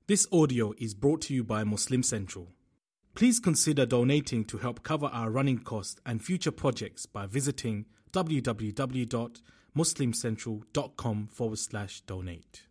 This audio is brought to you by Muslim Central. Please consider donating to help cover our running costs and future projects by visiting www.muslimcentral.com/donate.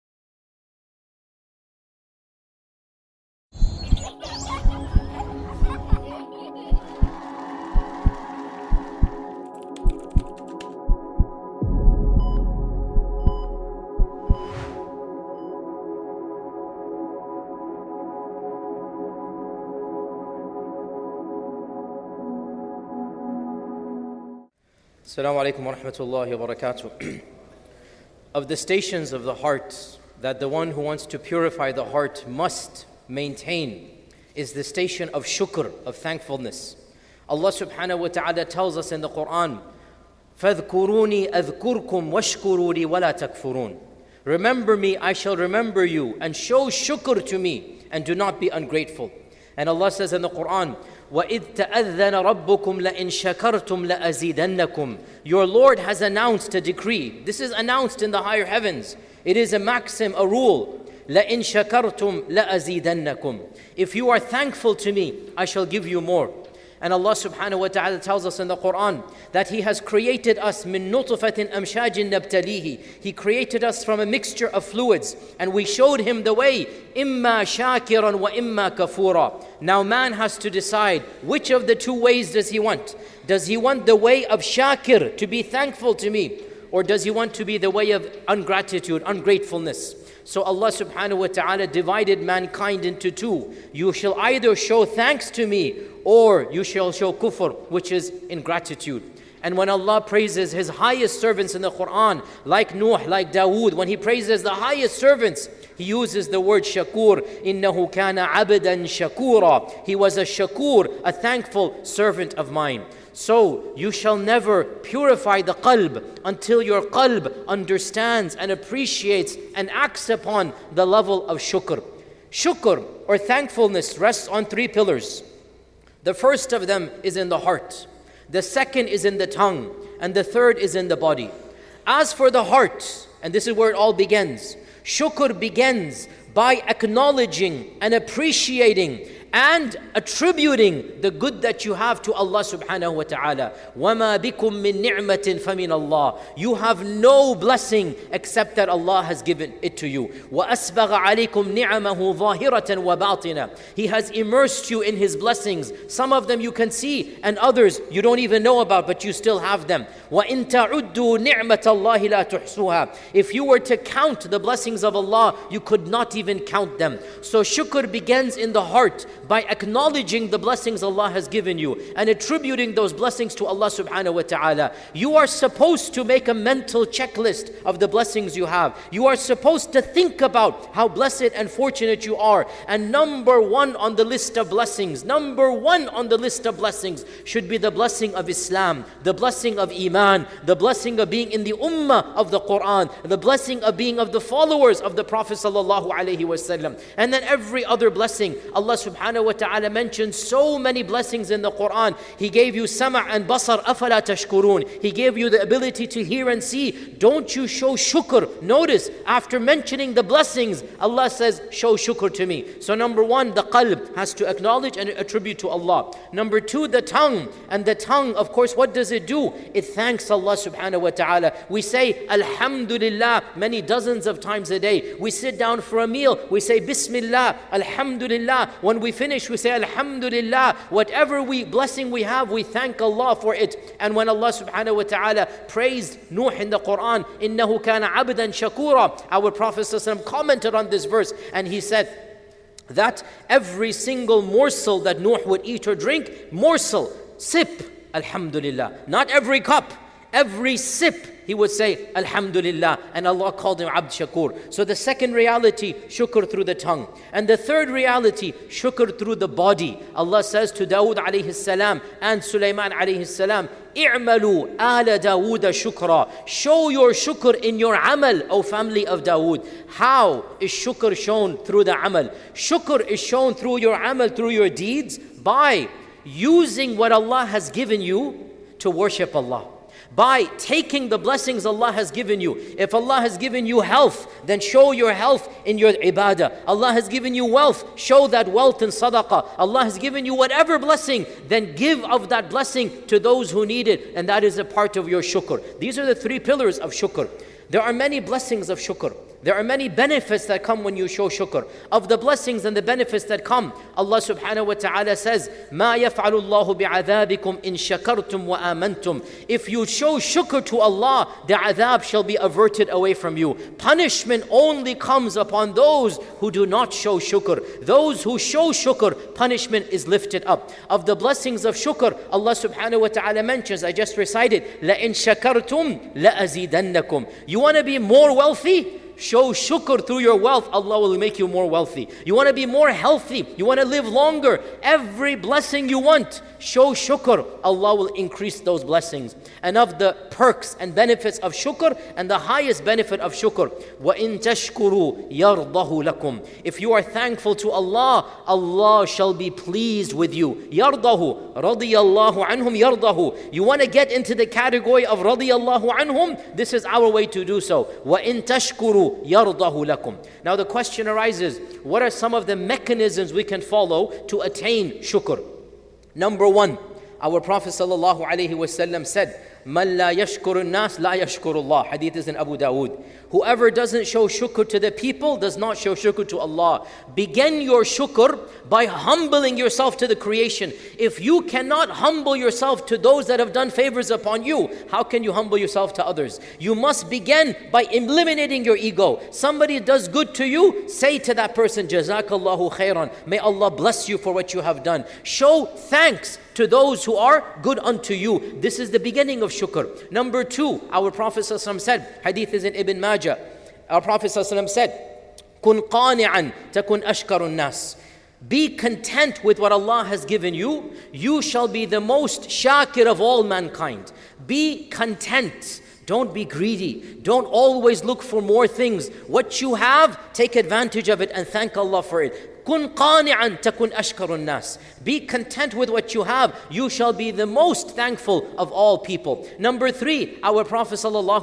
Assalamu alaikum wa rahmatullahi wa barakatuh. Of the stations of the heart that the one who wants to purify the heart must maintain is the station of shukr, of thankfulness. Allah subhanahu wa ta'ala tells us in the Quran, فَاذْكُرُونِي أَذْكُرْكُمْ وَاشْكُرُوا لِي وَلَا تَكْفُرُونَ. Remember me, I shall remember you, and show shukr to me, and do not be ungrateful. And Allah says in the Quran, وَإِذْ تَأَذَّنَ رَبُّكُمْ لَإِنْ شَكَرْتُمْ لَأَزِيدَنَّكُمْ. Your Lord has announced a decree. This is announced in the higher heavens. It is a maxim, a rule. لَإِنْ شَكَرْتُمْ لَأَزِيدَنَّكُمْ. If you are thankful to me, I shall give you more. And Allah subhanahu wa ta'ala tells us in the Quran that He has created us min nutfatin amshajin nabtalihi. He created us from a mixture of fluids, and we showed him the way, imma shakiran wa imma kafura. Now man has to decide which of the two ways does he want. Does he want the way of shakir, to be thankful to me, or does he want to be the way of ungratitude, ungratefulness? So Allah subhanahu wa ta'ala divided mankind into two. You shall either show thanks to me, or you shall show kufr, which is ingratitude. And when Allah praises His highest servants in the Quran, like Nuh, like Dawood, when He praises the highest servants, He uses the word shakur. إِنَّهُ كَانَ عَبْدًا شَكُورًا. He was a shakur, a thankful servant of mine. So you shall never purify the qalb until your qalb understands and appreciates and acts upon the level of shukr. Shukr, or thankfulness, rests on three pillars. The first of them is in the heart. The second is in the tongue. And the third is in the body. As for the heart, and this is where it all begins, shukr begins by acknowledging and appreciating and attributing the good that you have to Allah subhanahu wa ta'ala. وَمَا بِكُم مِّن نِعْمَةٍ فَمِنَ اللَّهِ. You have no blessing except that Allah has given it to you. وَأَسْبَغَ عَلَيْكُمْ نِعَمَهُ ظَاهِرَةً وَبَاطِنًا. He has immersed you in His blessings. Some of them you can see, and others you don't even know about, but you still have them. وَإِن تَعُدُّوا نِعْمَةَ اللَّهِ لَا تُحْصُوهَا. If you were to count the blessings of Allah, you could not even count them. So shukr begins in the heart, by acknowledging the blessings Allah has given you and attributing those blessings to Allah subhanahu wa ta'ala. You are supposed to make a mental checklist of the blessings you have. You are supposed to think about how blessed and fortunate you are. And number one on the list of blessings, should be the blessing of Islam, the blessing of Iman, the blessing of being in the ummah of the Quran, the blessing of being of the followers of the Prophet sallallahu alaihi wasallam. And then every other blessing, Allah subhanahu wa ta'ala mentioned so many blessings in the Quran. He gave you sama' and basar, afala tashkurun. He gave you the ability to hear and see. Don't you show shukr? Notice, after mentioning the blessings, Allah says, show shukr to me. So number one, the qalb has to acknowledge and attribute to Allah. Number two, the tongue. And the tongue, of course, what does it do? It thanks Allah subhanahu wa ta'ala. We say, Alhamdulillah, many dozens of times a day. We sit down for a meal, we say, Bismillah, Alhamdulillah. When we finish, we say Alhamdulillah. Whatever blessing we have, we thank Allah for it. And when Allah subhanahu wa ta'ala praised Nuh in the Quran, إِنَّهُ كَانَ عَبْدًا شَكُورًا, our Prophet ﷺ commented on this verse, and he said that every single morsel that Nuh would eat or drink, sip, Alhamdulillah. Not every cup, every sip, he would say Alhamdulillah, and Allah called him Abd Shakur. So the second reality, shukr through the tongue. And the third reality, shukr through the body. Allah says to Dawood alayhi salam and Sulaiman alayhi salam, i'malu ala Dawood shukra. Show your shukr in your amal, O family of Dawood. How is shukr shown through the amal? Shukr is shown through your amal, through your deeds, by using what Allah has given you to worship Allah, by taking the blessings Allah has given you. If Allah has given you health, then show your health in your ibadah. Allah has given you wealth, show that wealth in sadaqah. Allah has given you whatever blessing, then give of that blessing to those who need it, and that is a part of your shukr. These are the 3 pillars of shukr. There are many blessings of shukr. There are many benefits that come when you show shukr. Of the blessings and the benefits that come, Allah subhanahu wa ta'ala says, مَا يَفْعَلُ اللَّهُ بِعَذَابِكُمْ إِن شَكَرْتُمْ وَآمَنْتُمْ. If you show shukr to Allah, the adhab shall be averted away from you. Punishment only comes upon those who do not show shukr. Those who show shukr, punishment is lifted up. Of the blessings of shukr, Allah subhanahu wa ta'ala mentions, I just recited, لَإِن شَكَرْتُمْ لَأَزِيدَنَّكُمْ. You want to be more wealthy? Show shukr through your wealth, Allah will make you more wealthy. You want to be more healthy, you want to live longer, every blessing you want, show shukr, Allah will increase those blessings. And of the perks and benefits of shukr, and the highest benefit of shukr, وَإِن تَشْكُرُوا يَرْضَهُ لَكُمْ. If you are thankful to Allah, Allah shall be pleased with you. يَرْضَهُ رَضِيَ اللَّهُ عَنْهُمْ يَرْضَهُ. You want to get into the category of رَضِيَ اللَّهُ عَنْهُمْ? This is our way to do so. وَإِن تَشْكُرُوا يَرْضَهُ لَكُمْ. Now the question arises, what are some of the mechanisms we can follow to attain shukr? Number 1, our Prophet ﷺ said, مَنْ لَا يَشْكُرُ النَّاسِ لَا يَشْكُرُ اللَّهِ. Hadith is in Abu Dawood. Whoever doesn't show shukr to the people does not show shukr to Allah. Begin your shukr by humbling yourself to the creation. If you cannot humble yourself to those that have done favors upon you, how can you humble yourself to others? You must begin by eliminating your ego. Somebody does good to you, say to that person, Jazakallahu khairan. May Allah bless you for what you have done. Show thanks to those who are good unto you. This is the beginning of shukr. Number 2, our Prophet ﷺ said, hadith is in Ibn Majah. Our Prophet ﷺ said, Kun qani'an takun ashkarun nas. Be content with what Allah has given you. You shall be the most shakir of all mankind. Be content. Don't be greedy. Don't always look for more things. What you have, take advantage of it and thank Allah for it. Kun qani'an takun ashkarun nas. Be content with what you have. You shall be the most thankful of all people. Number 3, our Prophet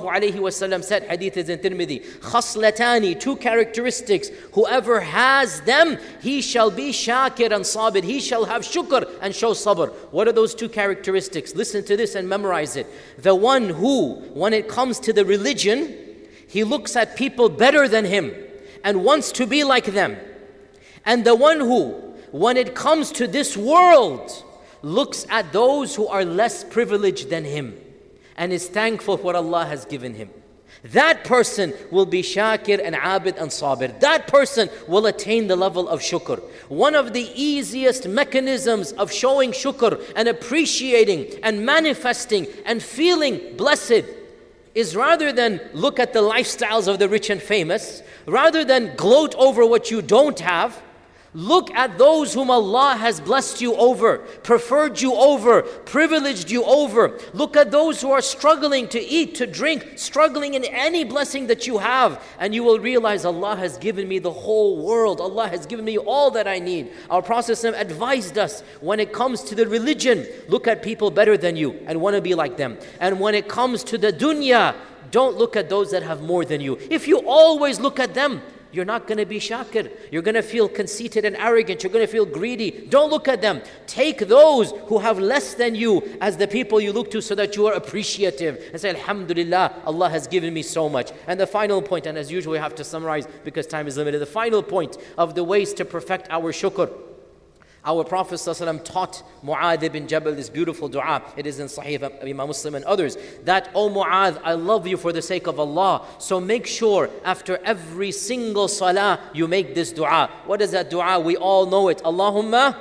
ﷺ said, hadith is in Tirmidhi, khaslatani, 2 characteristics. Whoever has them, he shall be shakir and sabir. He shall have shukr and show sabr. What are those 2 characteristics? Listen to this and memorize it. The one who, when it comes to the religion, he looks at people better than him and wants to be like them. And the one who, when it comes to this world, looks at those who are less privileged than him and is thankful for what Allah has given him. That person will be shakir and abid and sabir. That person will attain the level of shukr. One of the easiest mechanisms of showing shukr and appreciating and manifesting and feeling blessed is, rather than look at the lifestyles of the rich and famous, rather than gloat over what you don't have, look at those whom Allah has blessed you over, preferred you over, privileged you over. Look at those who are struggling to eat, to drink, struggling in any blessing that you have, and you will realize Allah has given me the whole world. Allah has given me all that I need. Our Prophet advised us, when it comes to the religion, look at people better than you and want to be like them. And when it comes to the dunya, don't look at those that have more than you. If you always look at them, you're not going to be shakir. You're going to feel conceited and arrogant. You're going to feel greedy. Don't look at them. Take those who have less than you as the people you look to, so that you are appreciative and say, Alhamdulillah, Allah has given me so much. And the final point, and as usual we have to summarize because time is limited, the final point of the ways to perfect our shukr. Our Prophet ﷺ taught Mu'adh ibn Jabal this beautiful dua. It is in Sahih Imam Muslim and others. That, O Mu'adh, I love you for the sake of Allah. So make sure after every single salah you make this dua. What is that dua? We all know it. Allahumma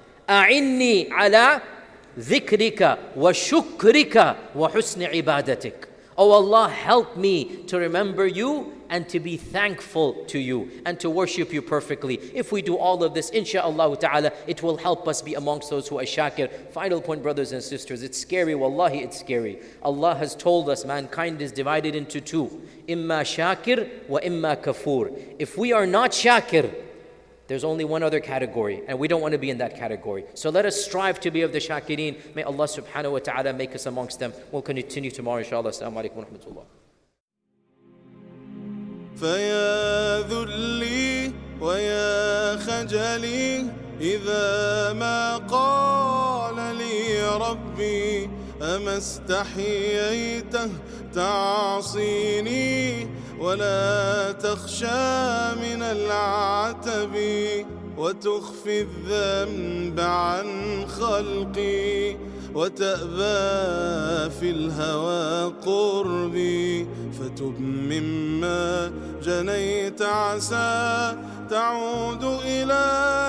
a'inni ala dhikrika wa shukrika wa husni ibadatik. Oh Allah, help me to remember you and to be thankful to you and to worship you perfectly. If we do all of this, insha'Allah ta'ala, it will help us be amongst those who are shakir. Final point, brothers and sisters, it's scary. Wallahi, it's scary. Allah has told us mankind is divided into 2. Imma shakir wa imma kafur. If we are not shakir, There's only one other category, and we don't want to be in that category. So let us strive to be of the shakireen. May Allah subhanahu wa ta'ala make us amongst them. We'll continue tomorrow, inshallah. Assalamu alaikum wa rahmatullah. فيا ذلي ويا خجلي إذا ما قال لي ربي أما استحييته تعصيني ولا تخشى من العتب وتخفي الذنب عن خلقي وتأبى في الهوى قربي فتب مما جنيت عسى تعود إلى